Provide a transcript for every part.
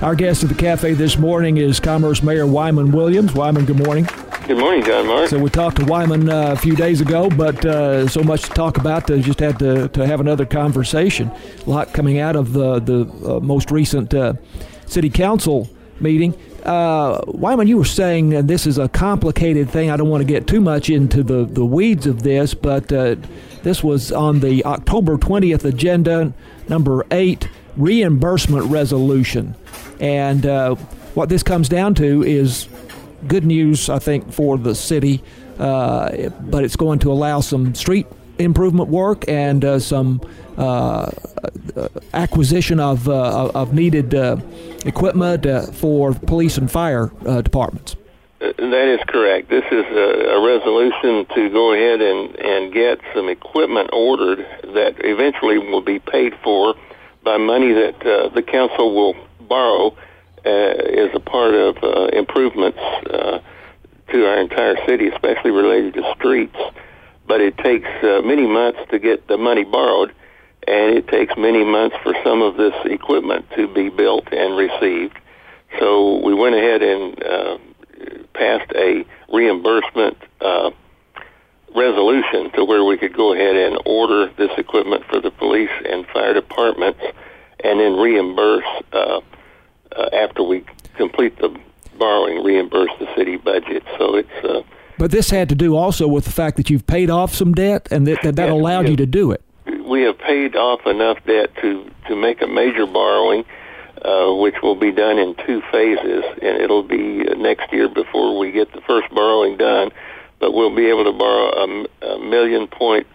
Our guest at the cafe this morning is Commerce Mayor Wyman Williams. Wyman, good morning. Good morning, John Mark. So we talked to Wyman a few days ago, but so much to talk about, just had to have another conversation. A lot coming out of the most recent city council meeting. Wyman, you were saying, and this is a complicated thing, I don't want to get too much into the weeds of this, but this was on the October 20th agenda, number 8, reimbursement resolution. And what this comes down to is good news, I think, for the city, but it's going to allow some street improvement work and some acquisition of needed equipment for police and fire departments. That is correct. This is a resolution to go ahead and get some equipment ordered that eventually will be paid for by money that the council will borrow as a part of improvements to our entire city, especially related to streets. But it takes many months to get the money borrowed, and it takes many months for some of this equipment to be built and received. So we went ahead and passed a reimbursement resolution to where we could go ahead and order this equipment for the police and fire departments and then reimburse after we complete the borrowing, reimburse the city budget. So it's... But this had to do also with the fact that you've paid off some debt and that allowed you to do it. We have paid off enough debt to make a major borrowing, which will be done in 2 phases, and it'll be next year before we get the first borrowing done. But we'll be able to borrow $1.7 million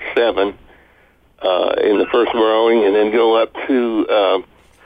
in the first borrowing, and then go up to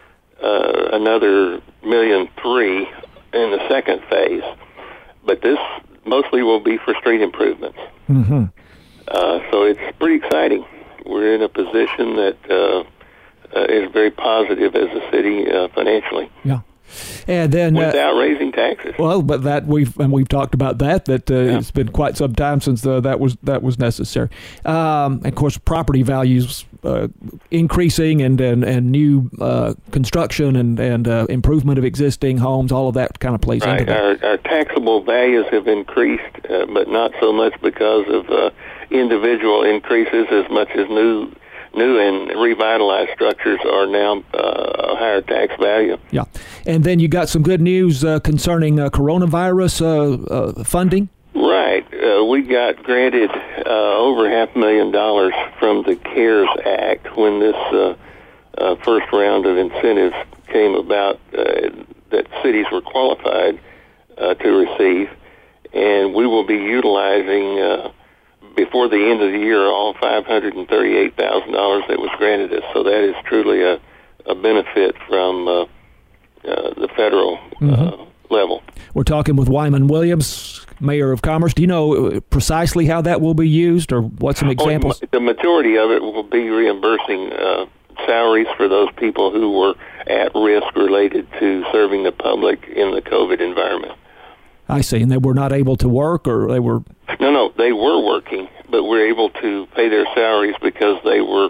another $1.3 million in the second phase. But this mostly will be for street improvements. Mm-hmm. So it's pretty exciting. We're in a position that is very positive as a city financially. Yeah. And then without raising taxes. Well, but that we've talked about that. It's been quite some time since that was necessary. Of course, property values increasing and new construction and improvement of existing homes. All of that kind of plays into that. Our taxable values have increased, but not so much because of individual increases as much as new and revitalized structures are now a higher tax value. Yeah. And then you got some good news concerning coronavirus funding? Right. We got granted over $500,000 from the CARES Act when this first round of incentives came about that cities were qualified to receive. And we will be utilizing before the end of the year, all $538,000 that was granted us. So that is truly a benefit from the federal level. We're talking with Wyman Williams, Mayor of Commerce. Do you know precisely how that will be used, or what some examples? The majority of it will be reimbursing salaries for those people who were at risk related to serving the public in the COVID environment. I see. And they were not able to work, or they were... No, they were working, but we're able to pay their salaries because they were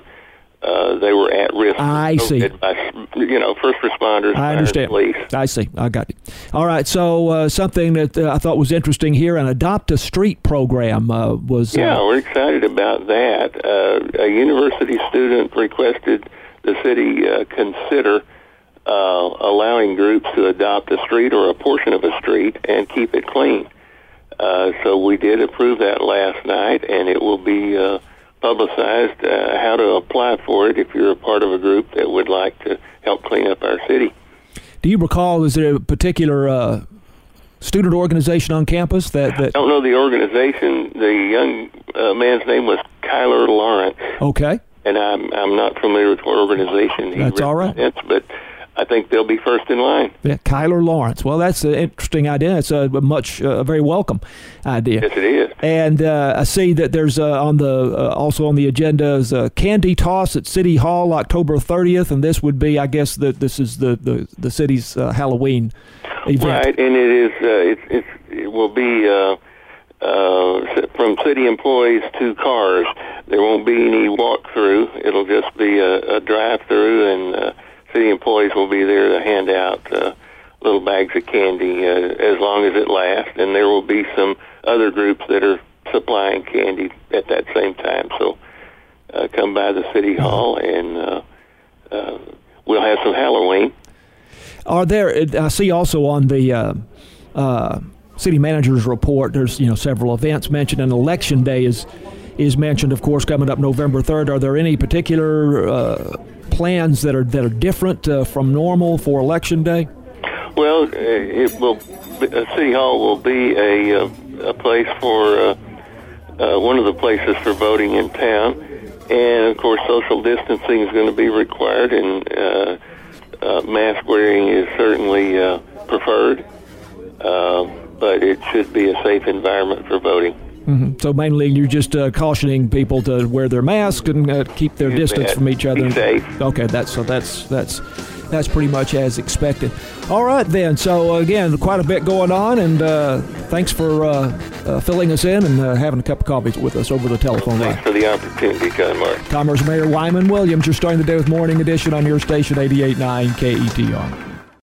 at risk. I see. By, first responders. I understand. Police. I see. I got it. All right. So something that I thought was interesting here, an Adopt a Street program was... we're excited about that. A university student requested the city consider allowing groups to adopt a street or a portion of a street and keep it clean. So we did approve that last night, and it will be publicized how to apply for it if you're a part of a group that would like to help clean up our city. Do you recall, is there a particular student organization on campus that... I don't know the organization. The young man's name was Kyler Lawrence. Okay. And I'm not familiar with what organization he That's all right. But I think they'll be first in line. Yeah, Kyler Lawrence. Well, that's an interesting idea. It's a very welcome idea. Yes, it is. And I see that there's also on the agenda is a candy toss at City Hall, October 30th, and this would be, I guess, this is the city's Halloween event. Right, and it will be from city employees to cars. There won't be any walk-through. It'll just be a drive-through, and city employees will be there to hand out little bags of candy as long as it lasts, and there will be some other groups that are supplying candy at that same time. So come by the City Hall, and we'll have some Halloween. Are there? I see also on the city manager's report, there's several events mentioned, and Election Day is mentioned, of course, coming up November 3rd. Are there any particular plans that are different from normal for Election Day? Well, City Hall will be a place for one of the places for voting in town, and of course, social distancing is going to be required, and mask wearing is certainly preferred, but it should be a safe environment for voting. Mm-hmm. So mainly you're just cautioning people to wear their masks and keep their distance from each other. Be safe. Okay, that's pretty much as expected. All right then. So again, quite a bit going on, and thanks for filling us in and having a cup of coffee with us over the telephone line. Thanks for the opportunity, Mark. Commerce Mayor Wyman Williams, you're starting the day with Morning Edition on your station 88.9 KETR.